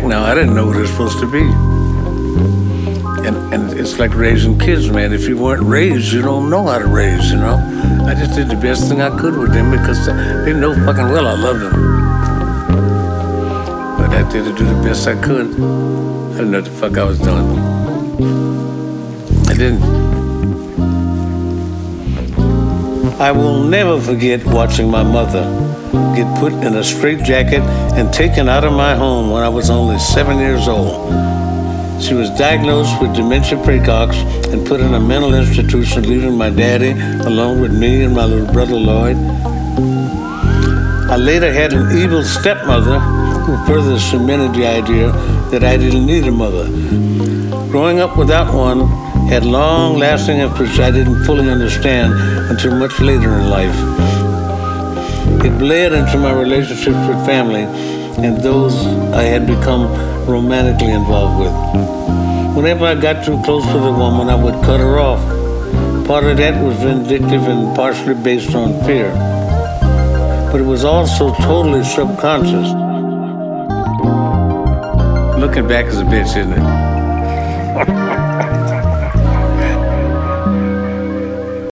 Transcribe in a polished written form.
now. I didn't know what it was supposed to be. And it's like raising kids, man. If you weren't raised, you don't know how to raise, you know? I just did the best thing I could with them because they know fucking well I loved them. But I did do the best I could. I didn't know what the fuck I was doing. I didn't. I will never forget watching my mother get put in a straitjacket and taken out of my home when I was only 7 years old. She was diagnosed with dementia praecox and put in a mental institution, leaving my daddy along with me and my little brother Lloyd. I later had an evil stepmother who further cemented the idea that I didn't need a mother. Growing up without one had long-lasting effects I didn't fully understand until much later in life. It bled into my relationships with family and those I had become romantically involved with. Whenever I got too close to the woman, I would cut her off. Part of that was vindictive and partially based on fear. But it was also totally subconscious. Looking back is a bitch, isn't it?